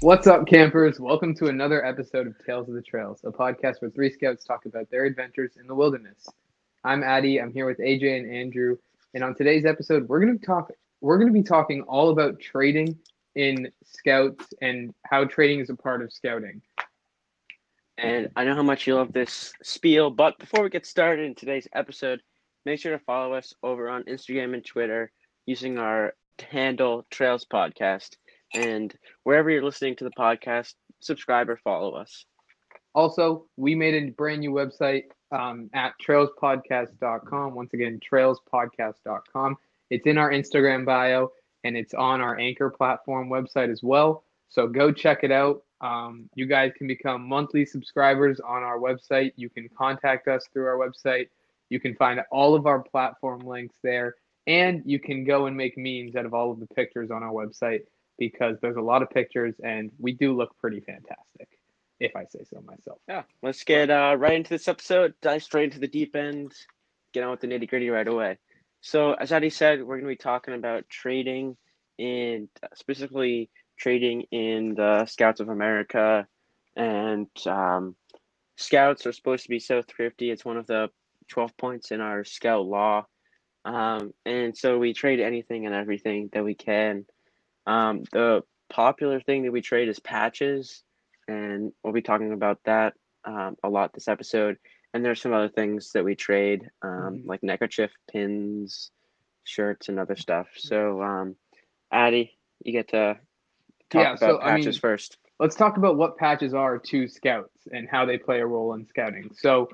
What's up, campers? Welcome to another episode of Tales of the Trails, a podcast where three scouts talk about their adventures in the wilderness. I'm Addy. I'm here with AJ and Andrew, and on today's episode, We're going to be talking all about trading in scouts and how trading is a part of scouting. And I know how much you love this spiel, but before we get started in today's episode, make sure to follow us over on Instagram and Twitter using our handle Trails Podcast. And wherever you're listening to the podcast, subscribe or follow us. Also, we made a brand new website at trailspodcast.com. Once again, trailspodcast.com. It's in our Instagram bio and it's on our Anchor platform website as well. So go check it out. You guys can become monthly subscribers on our website. You can contact us through our website. You can find all of our platform links there. And you can go and make memes out of all of the pictures on our website because there's a lot of pictures and we do look pretty fantastic, if I say so myself. Yeah, let's get right into this episode, dive straight into the deep end, get on with the nitty gritty right away. So, as Addy said, we're going to be talking about trading and specifically trading in the Scouts of America. And Scouts are supposed to be so thrifty. It's one of the 12 points in our Scout law. And so we trade anything and everything that we can. The popular thing that we trade is patches, and we'll be talking about that a lot this episode. And there's some other things that we trade, like neckerchief pins, shirts, and other stuff. So, Addy, you get to talk about patches first. Let's talk about what patches are to scouts and how they play a role in scouting. So,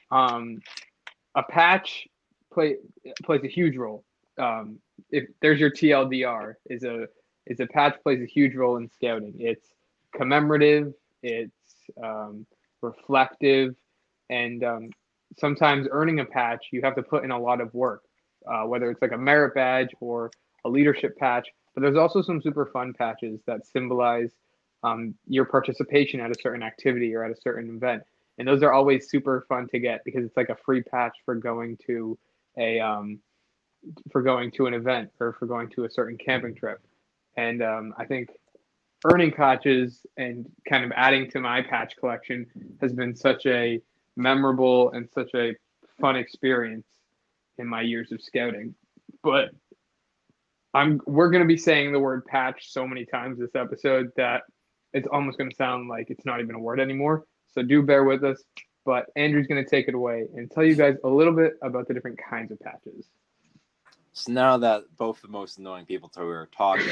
a patch plays a huge role. If there's your TLDR, is a patch plays a huge role in scouting. It's commemorative, it's reflective, and sometimes earning a patch you have to put in a lot of work, whether it's like a merit badge or a leadership patch. But there's also some super fun patches that symbolize your participation at a certain activity or at a certain event, and those are always super fun to get because it's like a free patch for going to an event or for going to a certain camping trip. And I think earning patches and kind of adding to my patch collection has been such a memorable and such a fun experience in my years of scouting. But we're going to be saying the word patch so many times this episode that it's almost going to sound like it's not even a word anymore. So do bear with us. But Andrew's going to take it away and tell you guys a little bit about the different kinds of patches. So now that both the most annoying people who are talking,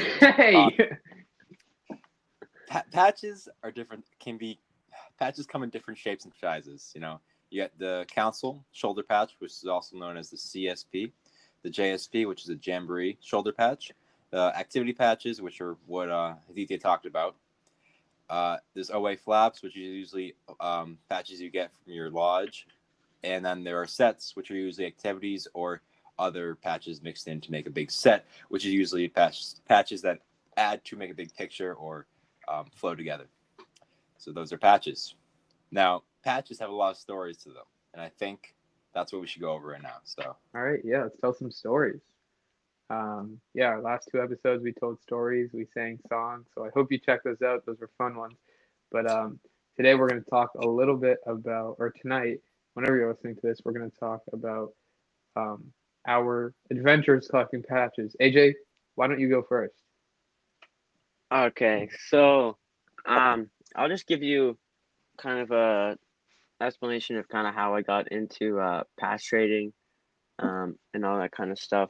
patches are different. Patches come in different shapes and sizes. You know, you got the council shoulder patch, which is also known as the CSP, the JSP, which is a jamboree shoulder patch, the activity patches, which are what Aditya talked about. There's OA flaps, which are usually patches you get from your lodge, and then there are sets, which are usually activities or other patches mixed in to make a big set, which is usually patches that add to make a big picture or flow together. So those are patches. Now, patches have a lot of stories to them, and I think that's what we should go over right now. So, all right, yeah, let's tell some stories. Our last two episodes we told stories, we sang songs, so I hope you check those out. Those were fun ones. But today we're going to talk a little bit about, or tonight, whenever you're listening to this, we're going to talk about our adventures collecting patches. AJ, why don't you go first? Okay, so I'll just give you kind of a explanation of kind of how I got into patch trading and all that kind of stuff.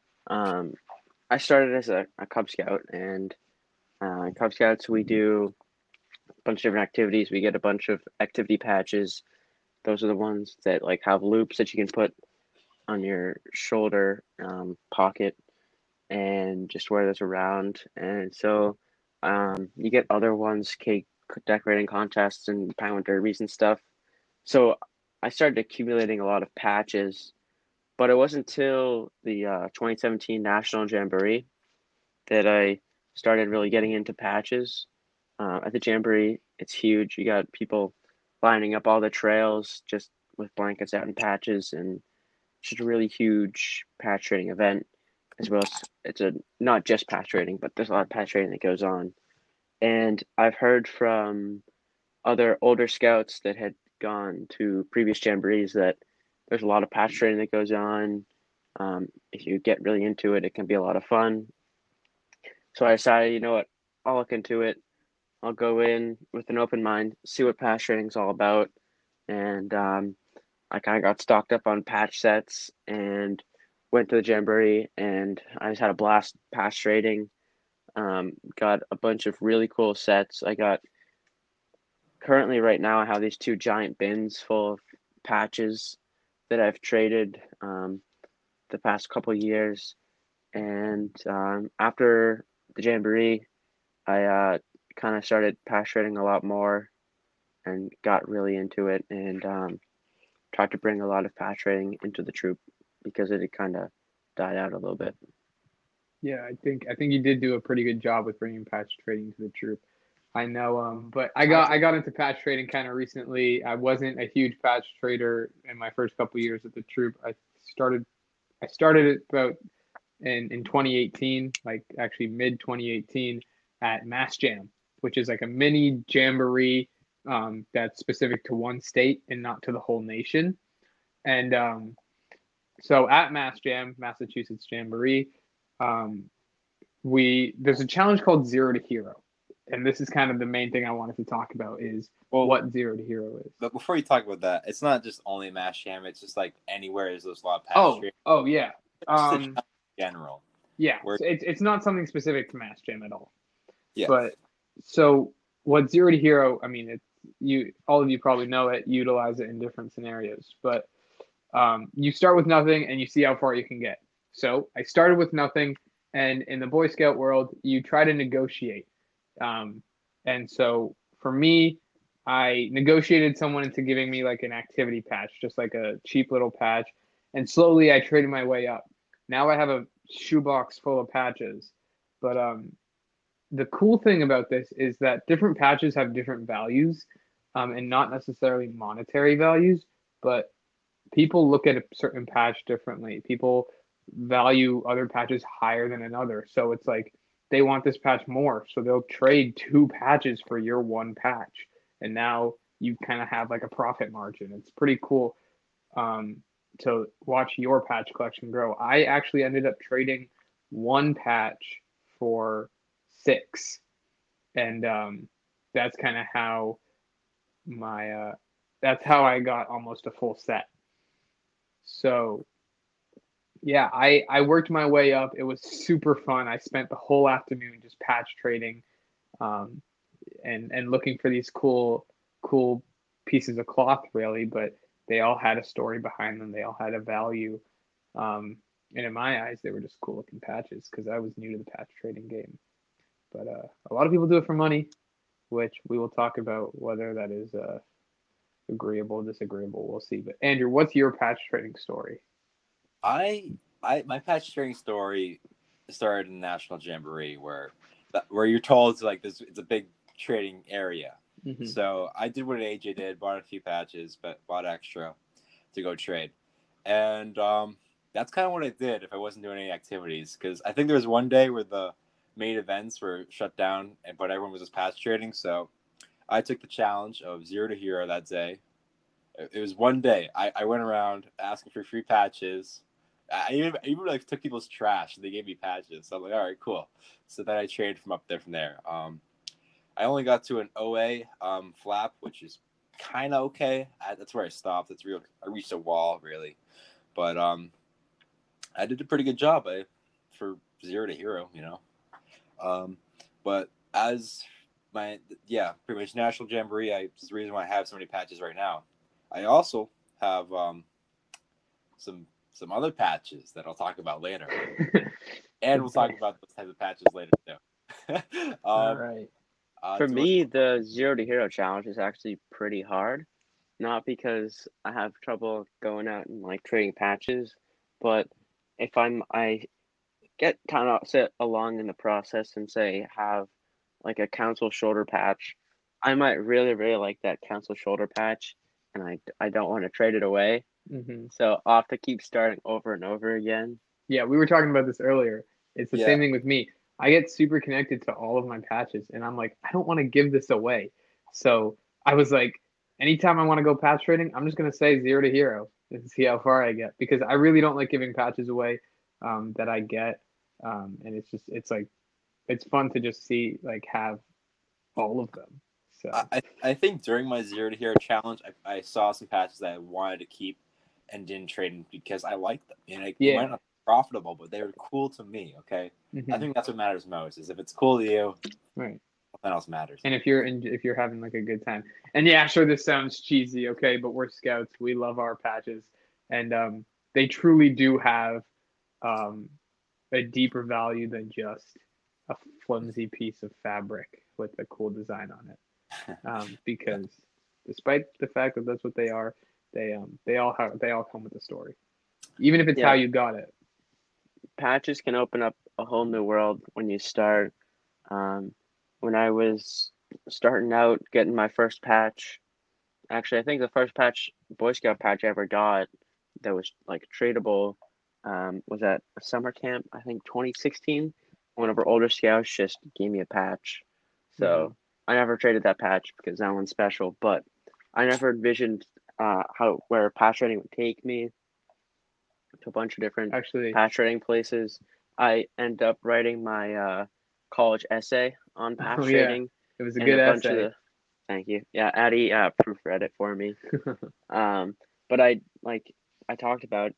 I started as a Cub Scout, and Cub Scouts, we do a bunch of different activities. We get a bunch of activity patches. Those are the ones that like have loops that you can put on your shoulder pocket and just wear those around. And so you get other ones, cake decorating contests and pound derbies and stuff. So I started accumulating a lot of patches, but it wasn't until the 2017 National Jamboree that I started really getting into patches. At the Jamboree, it's huge. You got people lining up all the trails just with blankets out and patches, and it's just a really huge patch trading event, as well as it's a not just patch trading, but there's a lot of patch trading that goes on. And I've heard from other older scouts that had gone to previous jamborees that there's a lot of patch training that goes on. If you get really into it, it can be a lot of fun. So I decided, you know what, I'll look into it. I'll go in with an open mind, see what patch training is all about, and I kind of got stocked up on patch sets and went to the jamboree, and I just had a blast patch trading. Got a bunch of really cool sets. I got currently right now I have these two giant bins full of patches that I've traded the past couple years, and after the jamboree, I kind of started patch trading a lot more and got really into it, and tried to bring a lot of patch trading into the troop because it had kind of died out a little bit. Yeah, I think you did do a pretty good job with bringing patch trading to the troop. I know, but I got into patch trading kind of recently. I wasn't a huge patch trader in my first couple years at the troop. I started it about in 2018, like actually mid 2018 at Mass Jam, which is like a mini jamboree that's specific to one state and not to the whole nation. And so at Mass Jam, Massachusetts Jamboree, um, we there's a challenge called Zero to Hero, and this is kind of the main thing I wanted to talk about is Well, what Zero to Hero is. but before you talk about that, it's not just only Mass Jam. It's just like anywhere there's a lot of patch Oh, training. oh yeah, It's just a challenge in general. yeah. Where So it's not something specific to Mass Jam at all. yeah, But so what Zero to Hero, I mean, it's you all of you probably know it, utilize it in different scenarios, but you start with nothing and you see how far you can get. So I started with nothing, and in the Boy Scout world, you try to negotiate. Um, and so for me, I negotiated someone into giving me like an activity patch, just like a cheap little patch, and slowly I traded my way up. Now I have a shoebox full of patches, but the cool thing about this is that different patches have different values, and not necessarily monetary values, but people look at a certain patch differently. People value other patches higher than another. So it's like they want this patch more. So they'll trade two patches for your one patch. And now you kind of have like a profit margin. It's pretty cool um, to watch your patch collection grow. I actually ended up trading one patch for six. And that's kind of how my that's how I got almost a full set. So yeah, I worked my way up. It was super fun. I spent the whole afternoon just patch trading, um, and looking for these cool pieces of cloth, really. But they all had a story behind them. They all had a value, and in my eyes, they were just cool looking patches because I was new to the patch trading game. But a lot of people do it for money, which we will talk about whether that is agreeable, disagreeable. We'll see. But Andrew, what's your patch trading story? I my patch trading story started in National Jamboree where you're told it's like this. It's a big trading area. Mm-hmm. So I did what AJ did, bought a few patches, but bought extra to go trade, and that's kind of what I did if I wasn't doing any activities. Because I think there was one day where the main events were shut down, but everyone was just patch trading. So I took the challenge of Zero to Hero that day. It was one day. I went around asking for free patches. I even like took people's trash and they gave me patches. So I'm like, all right, cool. So then I traded from up there from there. I only got to an OA flap, which is kind of okay. That's where I stopped. That's real. I reached a wall really, but I did a pretty good job for Zero to Hero, you know. But as pretty much National Jamboree, it's the reason why I have so many patches right now. I also have some other patches that I'll talk about later, and we'll talk about those types of patches later too. All right. For me, the Zero to Hero challenge is actually pretty hard. Not because I have trouble going out and like trading patches, but if I get kind of set along in the process and say have like a council shoulder patch, I might really like that council shoulder patch, and I don't want to trade it away. Mm-hmm. So I'll have to keep starting over and over again. Yeah, we were talking about this earlier. It's the same thing with me. I get super connected to all of my patches, and I'm like, I don't want to give this away. So I was like, anytime I want to go patch trading, I'm just gonna say 0 to hero and see how far I get because I really don't like giving patches away that I get, and it's like it's fun to just see like have all of them. So I think during my 0 to hero challenge, I saw some patches that I wanted to keep and didn't trade them because I liked them. And they might not be profitable, but they were cool to me. Okay, I think that's what matters most. Is if it's cool to you, right. nothing else matters. And if you're having like a good time, and yeah, sure, this sounds cheesy, okay, but we're scouts. We love our patches, and they truly do have um, a deeper value than just a flimsy piece of fabric with a cool design on it. Because despite the fact that that's what they are, they all come with a story, even if it's how you got it. Patches can open up a whole new world when you start. When I was starting out getting my first patch, actually, I think the first Boy Scout patch I ever got that was like tradable, was at a summer camp, I think 2016. One of our older scouts just gave me a patch. So I never traded that patch because that one's special, but I never envisioned where patch trading would take me to a bunch of different patch trading places. I ended up writing my college essay on patch trading. It was a good essay. Thank you. Yeah, Addie proofread it for me. But I talked about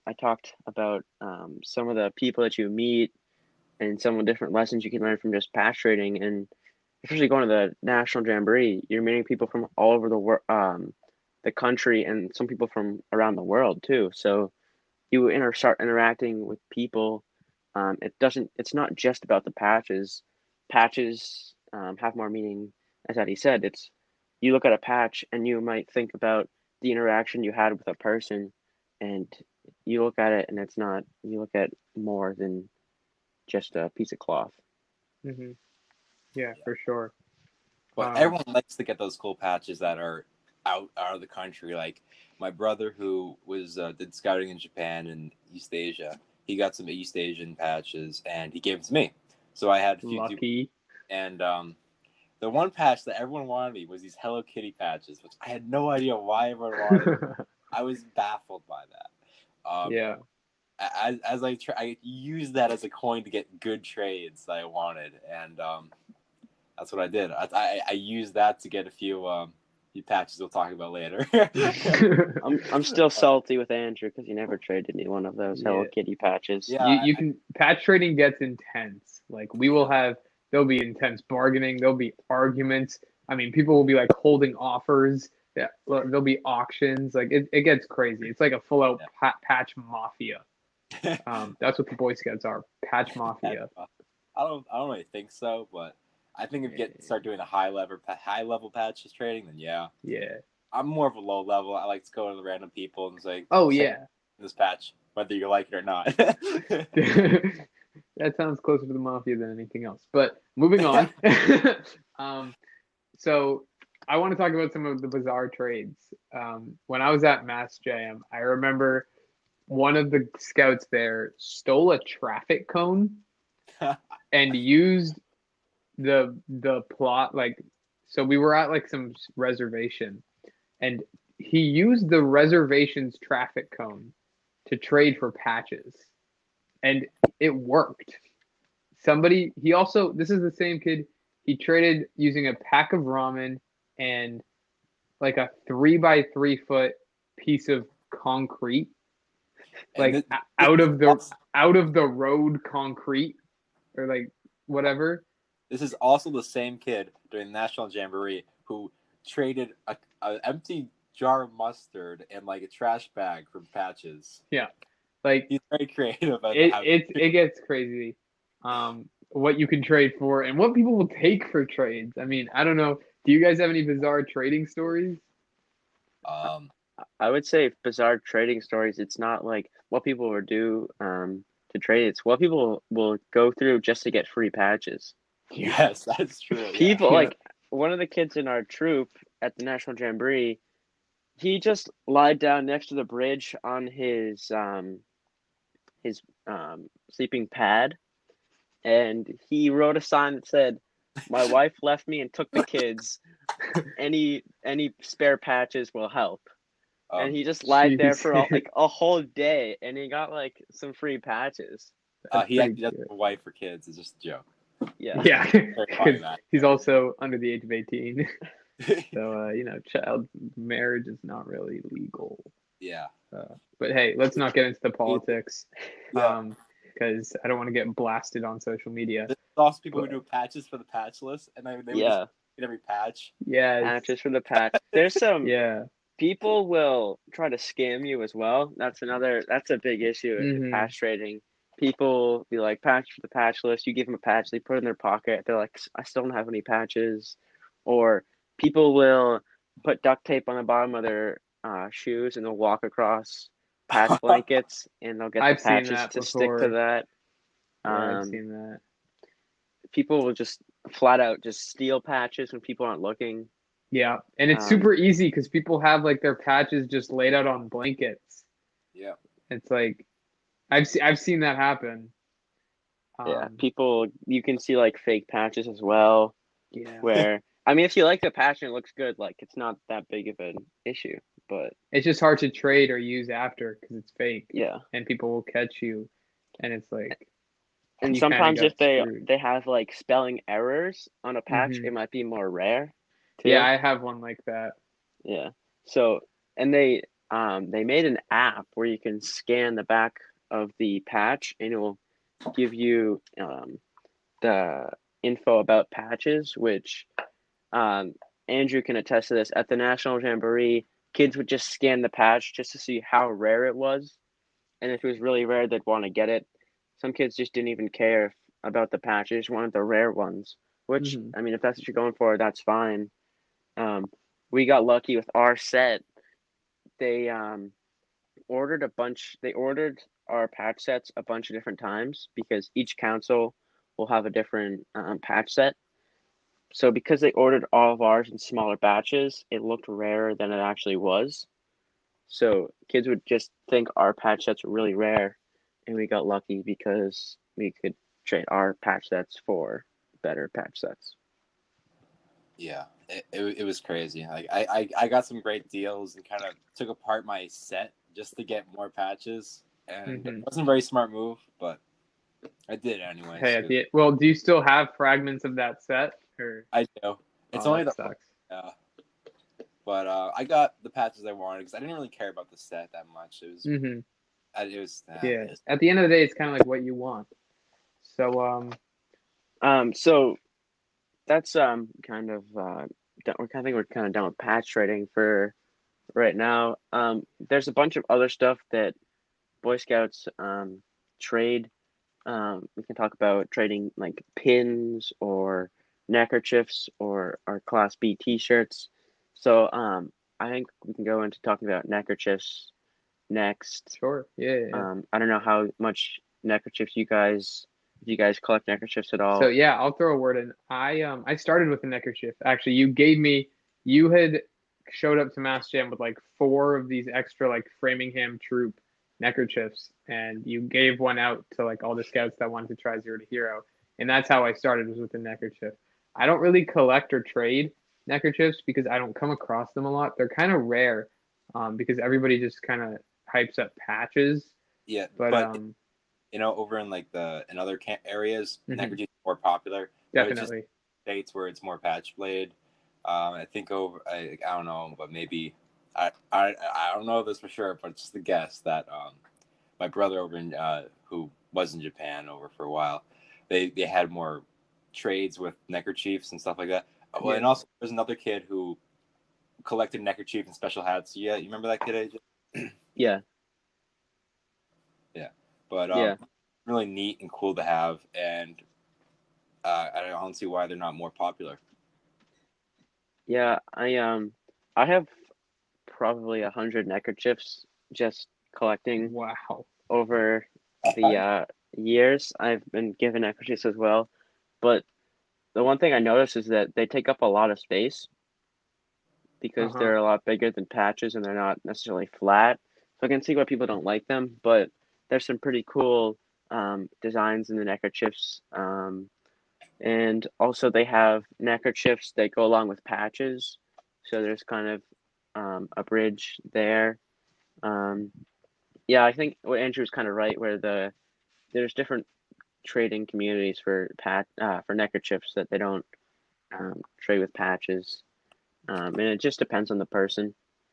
some of the people that you meet and some of the different lessons you can learn from just patch trading, and especially going to the National Jamboree, you're meeting people from all over the country, and some people from around the world too. So you start interacting with people. It's not just about the patches. Patches have more meaning, as Eddie said. It's you look at a patch and you might think about the interaction you had with a person, and you look at it and it's not. You look at more than just a piece of cloth. Mm-hmm. Yeah, for sure. But everyone likes to get those cool patches that are out of the country. Like my brother, who was did scouting in Japan and East Asia, he got some East Asian patches and he gave them to me. So I had a few. Lucky. And the one patch that everyone wanted me was these Hello Kitty patches, which I had no idea why everyone wanted. I was baffled by that. Yeah. As I used that as a coin to get good trades that I wanted, and that's what I did. I used that to get a few patches we'll talk about later. I'm still salty with Andrew because he never traded me one of those Hello Kitty patches. Yeah, you can patch trading gets intense. Like there'll be intense bargaining, there'll be arguments. I mean, people will be like holding offers. Yeah, there'll be auctions. Like it gets crazy. It's like a full out patch mafia. That's what the Boy Scouts are, patch mafia. I don't really think so, but I think if you start doing a high level patches trading, then yeah. I'm more of a low level. I like to go to the random people and say, this patch, whether you like it or not. That sounds closer to the mafia than anything else. But moving on. So I want to talk about some of the bizarre trades. When I was at Mass Jam, I remember one of the scouts there stole a traffic cone and used the plot, like, so we were at like some reservation and he used the reservation's traffic cone to trade for patches and it worked. This is the same kid, he traded using a pack of ramen and like a 3x3 foot piece of concrete, like out of the road concrete or like whatever. This is also the same kid during the National Jamboree who traded an empty jar of mustard and like a trash bag for patches. Yeah, like he's very creative. It gets crazy, what you can trade for and what people will take for trades. I mean, I don't know. Do you guys have any bizarre trading stories? I would say bizarre trading stories. It's not like what people will do to trade. It's what people will go through just to get free patches. Yes, that's true. People like one of the kids in our troop at the National Jamboree, he just lied down next to the bridge on his sleeping pad, and he wrote a sign that said, "My wife left me and took the kids. Any spare patches will help." And he just lied there for Jeez. like a whole day, and he got like some free patches. That's he pretty actually doesn't good. have a wife for kids. It's just a joke. Yeah. Yeah, Clarifying 'cause that. he's also under the age of 18. So, child marriage is not really legal. Yeah. But hey, let's not get into the politics, Yeah. because I don't want to get blasted on social media. There's also people who do patches for the patch list, and they would just Yeah. get every patch. Yes. Patches for the patch. There's some Yeah. people will try to scam you as well. That's a big issue in Mhm. patch trading. People be like, patch for the patch list. You give them a patch, they put it in their pocket. They're like, I still don't have any patches. Or people will put duct tape on the bottom of their shoes and they'll walk across patch blankets and they'll get I've the seen patches that to stick to before. that. Yeah, I've seen that. People will just flat out just steal patches when people aren't looking. Yeah, and it's Um, super easy because people have like their patches just laid out on blankets. Yeah. It's like I've seen that happen. Yeah, people, you can see like fake patches as well. Yeah. Where, I mean, if you like the patch and it looks good, like it's not that big of an issue. But It's just hard to trade or use after because it's fake, yeah, and people will catch you, and it's like and you kinda sometimes got if they screwed. have like spelling errors on a patch, Mhm. it might be more rare too. Yeah, I have one like that. Yeah. So, and they made an app where you can scan the back of the patch and it will give you the info about patches, which Andrew can attest to this. At the National Jamboree, kids would just scan the patch just to see how rare it was. And if it was really rare, they'd want to get it. Some kids just didn't even care about the patches, wanted the rare ones, which, Mhm. I mean, if that's what you're going for, that's fine. We got lucky with our set. They they ordered our patch sets a bunch of different times because each council will have a different patch set. So because they ordered all of ours in smaller batches, it looked rarer than it actually was. So kids would just think our patch sets were really rare, and we got lucky because we could trade our patch sets for better patch sets. Yeah, it was crazy. Like I got some great deals and kind of took apart my set just to get more patches, and it wasn't a very smart move, but I did it anyways. Hey, well, do you still have fragments of that set? Or I do. It's oh, only that the sucks. but I got the patches I wanted because I didn't really care about the set that much. It was Mhm. Yeah. At the end of the day, it's kind of like what you want. So So that's kind of we're kind of done with patch trading for right now. There's a bunch of other stuff that Boy Scouts trade. We can talk about trading like pins or neckerchiefs or our Class B T-shirts. So I think we can go into talking about neckerchiefs next. sure. Yeah. I don't know how much neckerchiefs you guys, if you guys collect neckerchiefs at all. So yeah, I'll throw a word in. I started with a neckerchief. Actually, you had showed up to Mass Jam with like 4 of these extra like Framingham Troop neckerchiefs, and you gave one out to like all the scouts that wanted to try Zero to Hero, and that's how I started, was with a neckerchief. I don't really collect or trade neckerchiefs because I don't come across them a lot. They're kind of rare, because everybody just kind of hypes up patches. Yeah, But over in like in other areas, neckerchiefs are more popular. definitely. States where it's more patch blade. I think I don't know, but maybe I don't know this for sure, but it's just a guess that my brother over in who was in Japan over for a while, they had more trades with neckerchiefs and stuff like that. Well, Yeah. and also there's another kid who collected neckerchief and special hats. Yeah, you remember that kid, AJ? Yeah. Yeah, but Yeah. really neat and cool to have, and I don't see why they're not more popular. Yeah, I have probably 100 neckerchiefs just collecting Wow. over the years. I've been given neckerchiefs as well, but the one thing I noticed is that they take up a lot of space because Uh-huh. they're a lot bigger than patches and they're not necessarily flat. So I can see why people don't like them, but there's some pretty cool designs in the neckerchiefs. And also they have neckerchiefs that go along with patches. So there's kind of a bridge there. Yeah, I think what Andrew's kind of right, where there's different trading communities for neckerchiefs that they don't trade with patches, and it just depends on the person.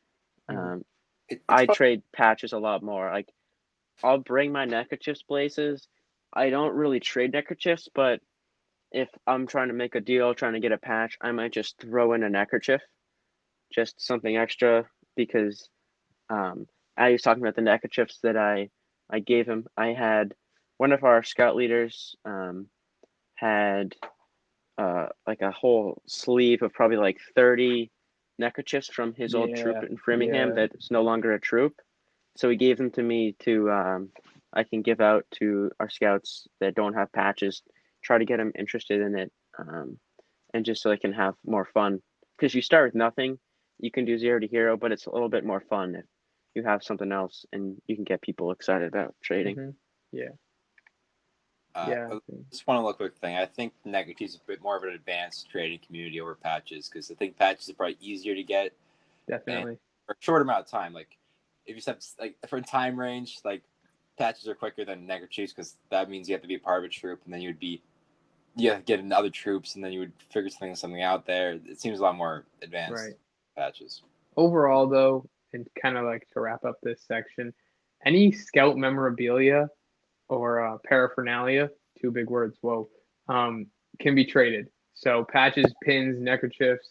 I trade patches a lot more. Like I'll bring my neckerchiefs places. I don't really trade neckerchiefs, but if I'm trying to make a deal, trying to get a patch, I might just throw in a neckerchief, just something extra because I was talking about the neckerchiefs that I gave him. I had one of our scout leaders had like a whole sleeve of probably like 30 neckerchiefs from his old troop in Framingham that's no longer a troop. So he gave them to me to I can give out to our scouts that don't have patches, try to get them interested in it, and just so they can have more fun. Because you start with nothing, you can do 0 to hero, but it's a little bit more fun if you have something else and you can get people excited about trading. Mm-hmm. Yeah. Just one little quick thing. I think neckerchiefs is a bit more of an advanced trading community over patches because I think patches are probably easier to get. Definitely. For a short amount of time. Like if you have like for time range, like patches are quicker than neckerchiefs because that means you have to be a part of a troop and then you have to get in other troops and then you would figure something out there. It seems a lot more advanced patches. Overall, though, and kind of like to wrap up this section, any scout memorabilia or paraphernalia, 2 big words, can be traded. So patches, pins, neckerchiefs,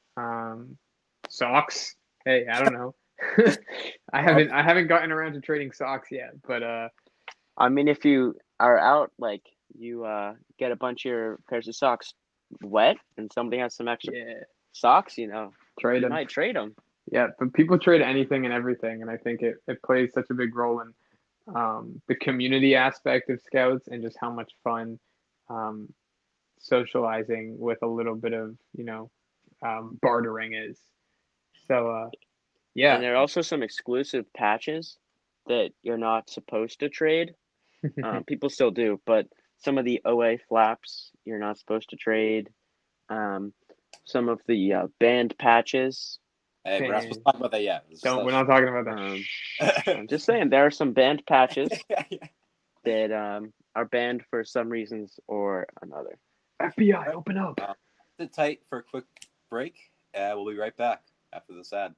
socks. Hey, I don't know. I haven't gotten around to trading socks yet, but I mean, if you are out, like you get a bunch of your pairs of socks wet, and somebody has some extra socks, trade them. Might trade them. Yeah, but people trade anything and everything, and I think it plays such a big role in the community aspect of scouts and just how much fun socializing with a little bit of bartering is. So yeah. And there are also some exclusive patches that you're not supposed to trade. People still do, but some of the OA flaps you're not supposed to trade. Some of the band patches. Hey, we're not supposed to talk about that yet. We're not talking about that. I'm just saying there are some banned patches that are banned for some reasons or another. FBI, open up. Sit tight for a quick break. We'll be right back after this ad.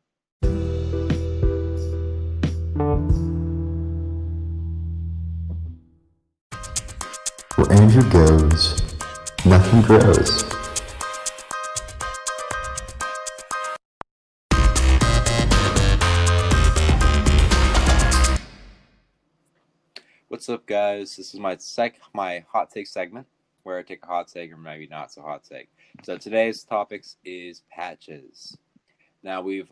Where Andrew goes, nothing grows. What's up, guys? This is my hot take segment, where I take a hot take or maybe not so hot take. So today's topics is patches. Now we've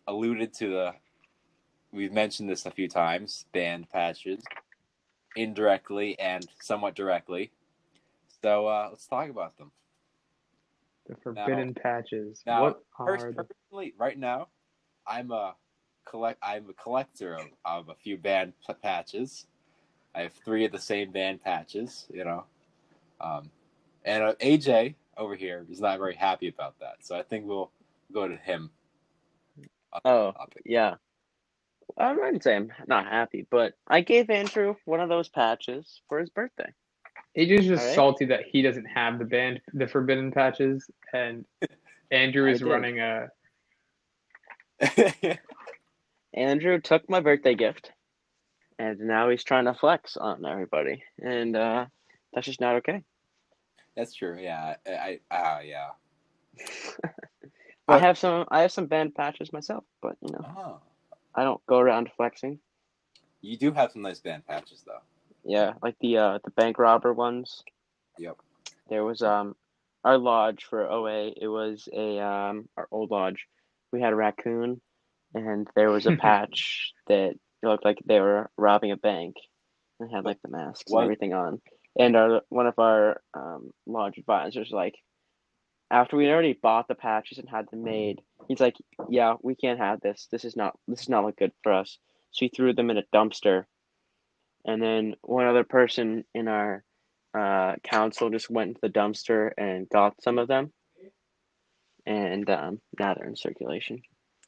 mentioned this a few times, banned patches, indirectly and somewhat directly. So let's talk about them. The forbidden patches. Now, what are personally, right now, I'm a collector of a few banned patches. I have 3 of the same band patches, and AJ over here is not very happy about that. So I think we'll go to him. Yeah. I wouldn't say I'm not happy, but I gave Andrew one of those patches for his birthday. AJ's just salty that he doesn't have the forbidden patches, and Andrew is running a... Andrew took my birthday gift. And now he's trying to flex on everybody, and that's just not okay. That's true. Yeah, yeah. I have some band patches myself, but I don't go around flexing. You do have some nice band patches, though. Yeah, like the bank robber ones. Yep. There was our lodge for OA. It was our old lodge. We had a raccoon, and there was a patch that. It looked like they were robbing a bank and had like the masks and everything on. And one of our lodge advisors, like, after we already bought the patches and had them made, he's like, "Yeah, we can't have this. This is not look good for us." So he threw them in a dumpster, and then one other person in our council just went into the dumpster and got some of them, and now they're in circulation.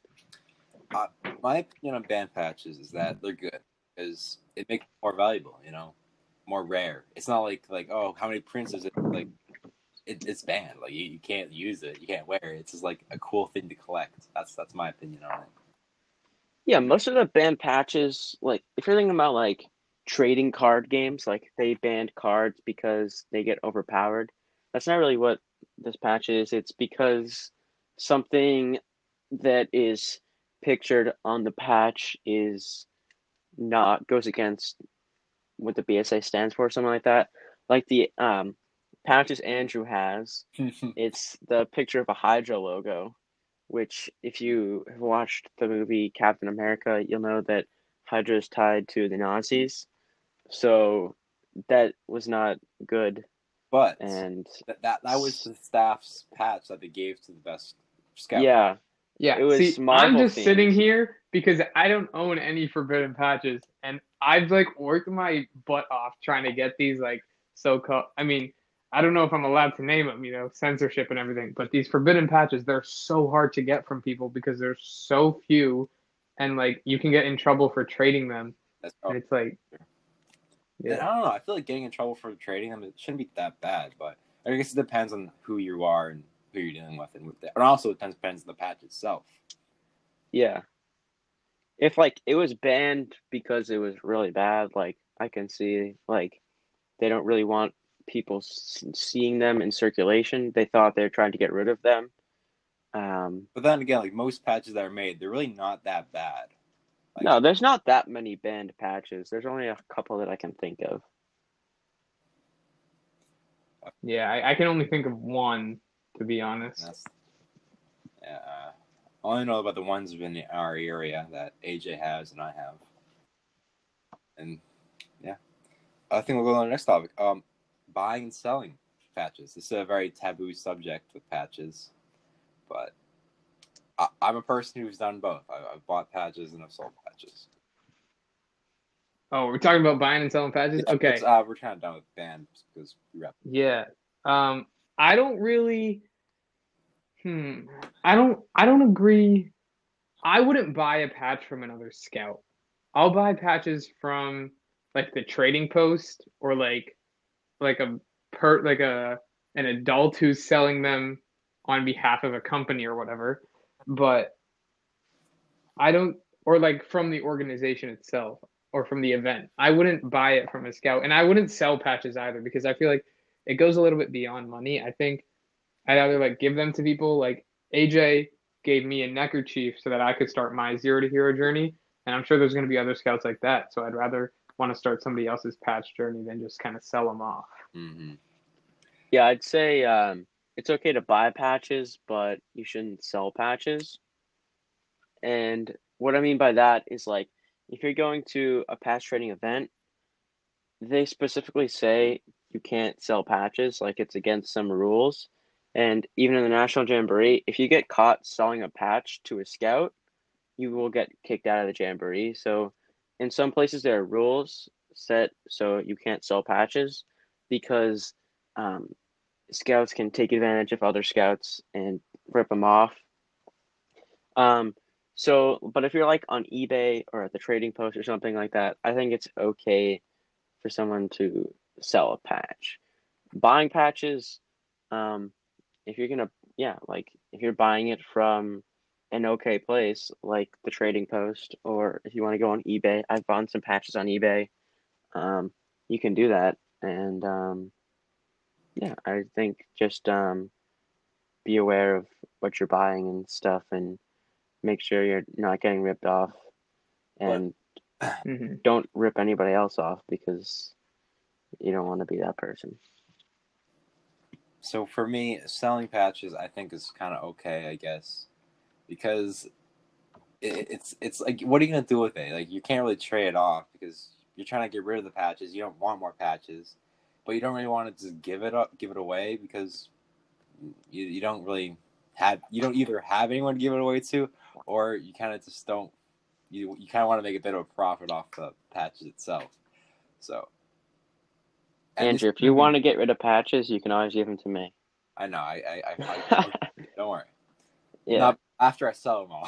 My opinion on band patches is that they're good because it makes them more valuable, more rare. It's not like oh, how many prints is it? Like it's banned. Like you can't use it, you can't wear it. It's just like a cool thing to collect. That's my opinion on it. Yeah, most of the banned patches, like if you're thinking about like trading card games, like they banned cards because they get overpowered. That's not really what this patch is. It's because something that is pictured on the patch is not goes against what the BSA stands for, something like that. Like the patches Andrew has, it's the picture of a Hydra logo, which if you have watched the movie Captain America, you'll know that Hydra is tied to the Nazis. So that was not good. But And that was the staff's patch that they gave to the best scout. Yeah. Yeah, It was see, Marvel I'm just themed. sitting here because I don't own any forbidden patches, and I've like worked my butt off trying to get these like so-called. I mean, I don't know if I'm allowed to name them, censorship and everything, but these forbidden patches, they're so hard to get from people because there's so few, and like you can get in trouble for trading them. That's And it's like, And I don't know. I feel like getting in trouble for trading them, it shouldn't be that bad, but I guess it depends on who you are and who you're dealing with, and also it depends on the patch itself. Yeah. If like it was banned because it was really bad, like I can see like they don't really want people seeing them in circulation. They thought they were trying to get rid of them. But then again, like most patches that are made, they're really not that bad. Like, no, there's not that many banned patches. There's only a couple that I can think of. yeah, I can only think of one, to be honest. I only know about the ones in our area that AJ has and I have. And yeah, I think we'll go on to the next topic. Buying and selling patches. This is a very taboo subject with patches, but I'm a person who's done both. I've bought patches and I've sold patches. Oh, we're talking about buying and selling patches? Yeah, Okay. We're kind of done with bands because we wrapped. Yeah. I don't really. I don't agree. I wouldn't buy a patch from another scout. I'll buy patches from like the trading post or like an adult who's selling them on behalf of a company or whatever. But I don't, or like from the organization itself or from the event. I wouldn't buy it from a scout, and I wouldn't sell patches either because I feel like it goes a little bit beyond money. I think I'd either like give them to people like AJ gave me a neckerchief so that I could start my zero to hero journey, and I'm sure there's going to be other scouts like that. So I'd rather want to start somebody else's patch journey than just kind of sell them off. Mm-hmm. Yeah, I'd say it's okay to buy patches, but you shouldn't sell patches. And what I mean by that is like if you're going to a patch trading event, they specifically say you can't sell patches, like it's against some rules. And even in the National Jamboree, if you get caught selling a patch to a scout, you will get kicked out of the Jamboree. So in some places there are rules set so you can't sell patches because scouts can take advantage of other scouts and rip them off. But if you're like on eBay or at the trading post or something like that, I think it's okay for someone to sell a patch. Buying patches, if you're gonna, if you're buying it from an okay place like the trading post, or if you want to go on eBay, I've bought some patches on eBay. You can do that, and I think just be aware of what you're buying and stuff, and make sure you're not getting ripped off, and don't rip anybody else off because you don't want to be that person. So for me, selling patches I think is kind of okay, I guess, because it's like, what are you gonna do with it? Like, you can't really trade it off because you're trying to get rid of the patches. You don't want more patches, but you don't really want to just give it away because you don't really you don't either have anyone to give it away to, or you kind of just don't. You kind of want to make a bit of a profit off the patches itself. So, and Andrew, if you want to get rid of patches, you can always give them to me. I know. I don't worry. Yeah. Not after I sell them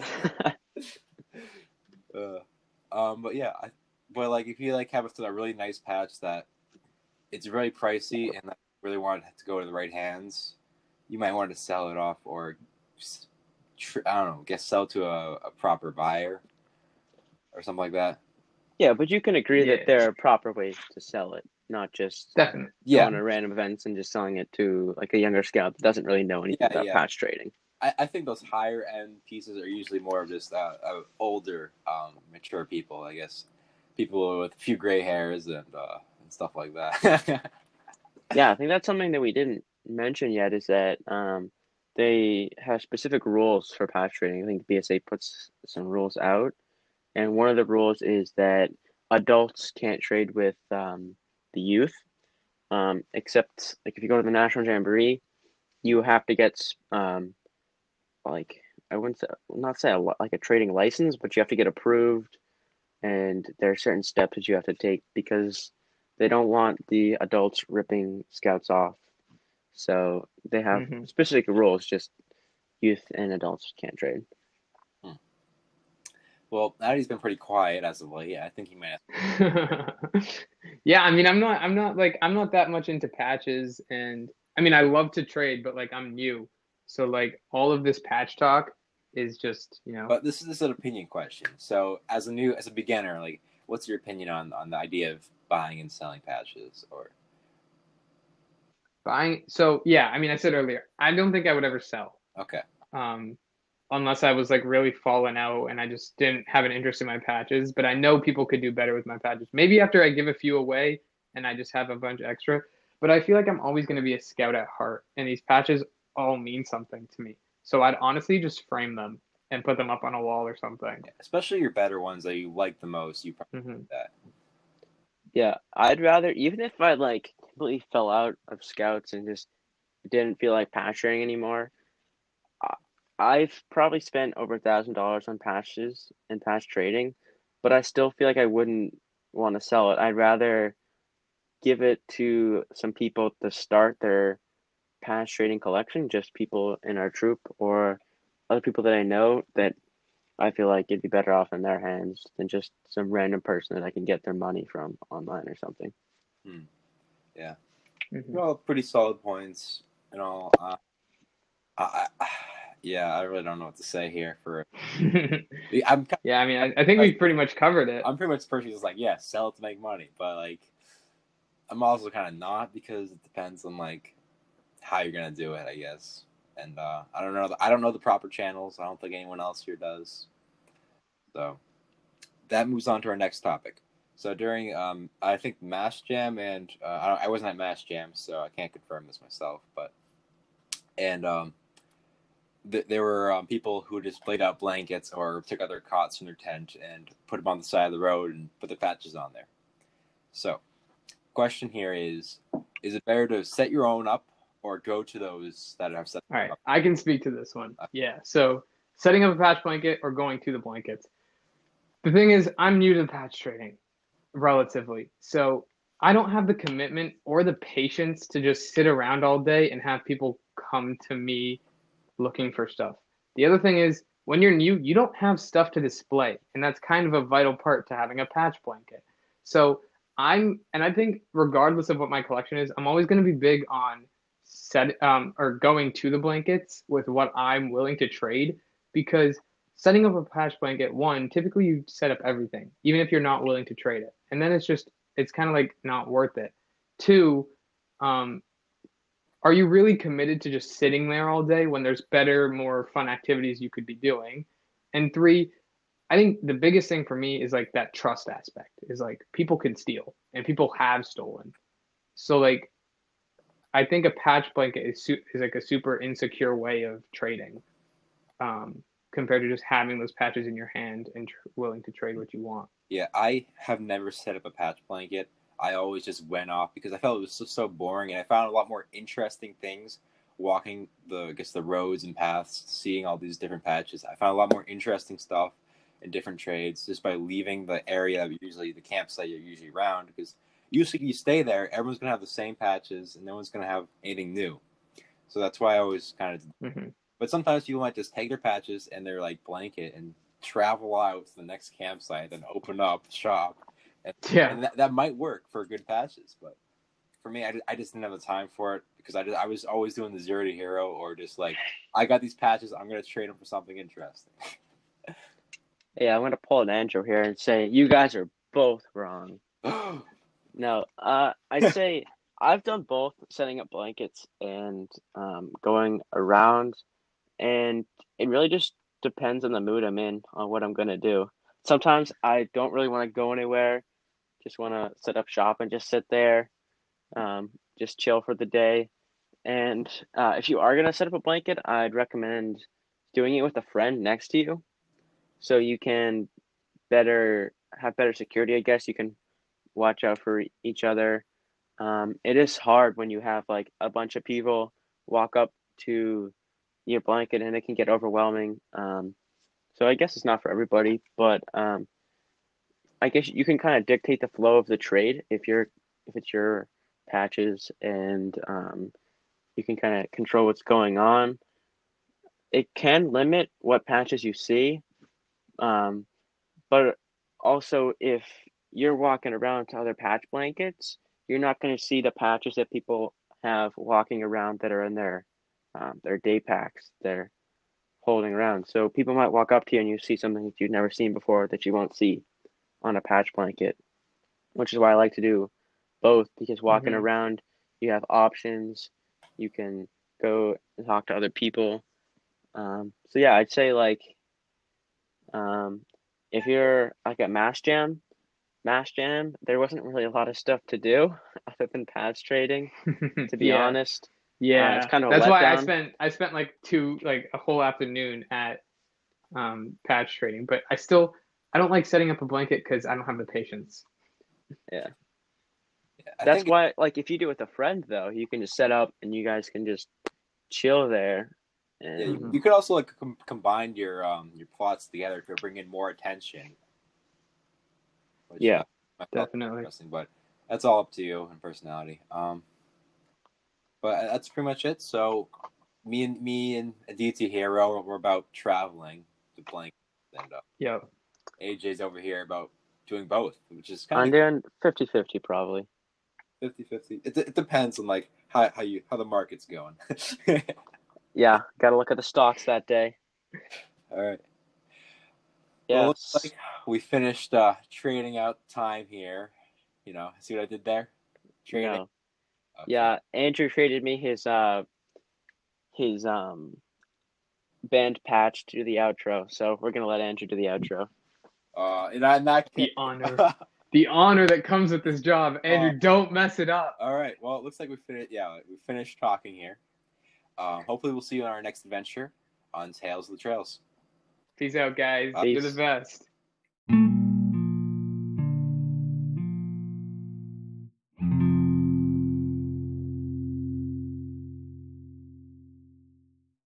all. But yeah, but like if you like have a really nice patch that it's really pricey and that you really want it to go to the right hands, you might want to sell it off or just, I don't know, sell to a proper buyer or something like that. Yeah, but you can agree Yeah. that there are proper ways to sell it, not just Definitely. going to random events and just selling it to like a younger scout that doesn't really know anything about patch trading. I think those higher end pieces are usually more of just older, mature people, I guess. People with a few gray hairs and stuff like that. Yeah, I think that's something that we didn't mention yet is that they have specific rules for patch trading. I think the BSA puts some rules out, and one of the rules is that adults can't trade with the youth, except like if you go to the National Jamboree, you have to get like I wouldn't say not say like a trading license, but you have to get approved, and there are certain steps that you have to take because they don't want the adults ripping scouts off. So they have specific rules. Just youth and adults can't trade. Well, Addy's been pretty quiet as of late. I think he might have. Yeah, I mean, I'm not that much into patches, and I mean, I love to trade, but like I'm new, so like all of this patch talk is just, you know. But this is an opinion question. So as a beginner, like, what's your opinion on the idea of buying and selling patches or buying? So yeah, I mean, I said earlier, I don't think I would ever sell. Okay. Unless I was like really falling out and I just didn't have an interest in my patches. But I know people could do better with my patches. Maybe after I give a few away and I just have a bunch extra. But I feel like I'm always going to be a scout at heart, and these patches all mean something to me. So I'd honestly just frame them and put them up on a wall or something. Yeah, especially your better ones that you like the most, you probably do that. Yeah, I'd rather, even if I like completely fell out of scouts and just didn't feel like patch trading anymore, I've probably spent over $1,000 on patches and patch trading, but I still feel like I wouldn't want to sell it. I'd rather give it to some people to start their patch trading collection, just people in our troop or other people that I know that I feel like it'd be better off in their hands than just some random person that I can get their money from online or something. Yeah. Well, pretty solid points and all. Yeah, I really don't know what to say here. Yeah, I mean, I think we've pretty much covered it. I'm pretty much the person who's like, yeah, sell it to make money, but like, I'm also kind of not because it depends on like how you're gonna do it, I guess. And I don't know. I don't know the proper channels. I don't think anyone else here does. So that moves on to our next topic. So during, I think Mass Jam and I wasn't at Mass Jam, so I can't confirm this myself. But there were people who just laid out blankets or took other cots from their tent and put them on the side of the road and put the patches on there. So, question here is it better to set your own up or go to those that have set them up? All right, up? I can speak to this one. Yeah, so setting up a patch blanket or going to the blankets. The thing is, I'm new to patch trading, relatively. So I don't have the commitment or the patience to just sit around all day and have people come to me looking for stuff. The other thing is, when you're new, you don't have stuff to display, and that's kind of a vital part to having a patch blanket. So I think regardless of what my collection is, I'm always going to be big on going to the blankets with what I'm willing to trade, because setting up a patch blanket, one, typically you set up everything, even if you're not willing to trade it, and then it's kind of like not worth it. Two, are you really committed to just sitting there all day when there's better, more fun activities you could be doing? And three, I think the biggest thing for me is like that trust aspect is like people can steal and people have stolen. So like, I think a patch blanket is like a super insecure way of trading compared to just having those patches in your hand and willing to trade what you want. Yeah, I have never set up a patch blanket. I always just went off because I felt it was so boring, and I found a lot more interesting things walking the roads and paths, seeing all these different patches. I found a lot more interesting stuff in different trades just by leaving the area of usually the campsite you're usually around, because usually you stay there, everyone's gonna have the same patches and no one's gonna have anything new. So that's why I always kind of. Mm-hmm. But sometimes people might just take their patches and their like blanket and travel out to the next campsite and open up shop, and that might work for good patches. But for me, I just didn't have the time for it because I was always doing the 0 to hero, or just like, I got these patches, I'm gonna trade them for something interesting. Yeah, I'm gonna pull an Andrew here and say you guys are both wrong. No, I'd say I've done both, setting up blankets and going around, and it really just depends on the mood I'm in, on what I'm gonna do. Sometimes I don't really want to go anywhere, just want to set up shop and just sit there, just chill for the day. And if you are gonna set up a blanket, I'd recommend doing it with a friend next to you, so you can have better security. I guess you can watch out for each other. It is hard when you have like a bunch of people walk up to your blanket, and it can get overwhelming. So I guess it's not for everybody, but I guess you can kind of dictate the flow of the trade if it's your patches, and you can kind of control what's going on. It can limit what patches you see, but also if you're walking around to other patch blankets, you're not going to see the patches that people have walking around that are in their day packs they're holding around. So people might walk up to you and you see something that you've never seen before that you won't see on a patch blanket, which is why I like to do both, because walking around, you have options. You can go and talk to other people. So yeah, I'd say like if you're like at Mass Jam, there wasn't really a lot of stuff to do other than patch trading, to be honest. Yeah, it's kind of a that's why letdown. I spent like a whole afternoon at patch trading, but I don't like setting up a blanket because I don't have the patience. Yeah. I That's think why, like, if you do it with a friend, though, you can just set up and you guys can just chill there. And you could also like combine your plots together to bring in more attention. Which, yeah, definitely. Interesting, but that's all up to you and personality. But that's pretty much it. So me and DT Hero, we're about traveling to blank, and Yep. AJ's over here about doing both, which is I'm kind of doing 50-50 probably. 50-50. It depends on like how the market's going. Yeah, got to look at the stocks that day. All right. Yeah. Well, looks like we finished trading out time here. You know, see what I did there? Trading. No. Okay. Yeah, Andrew traded me his band patch to do the outro, so we're gonna let Andrew do the outro. And that the honor that comes with this job, Andrew. Don't mess it up. All right. Well, it looks like we finished talking here. Hopefully, we'll see you on our next adventure on Tales of the Trails. Peace out, guys. Peace. You're the best.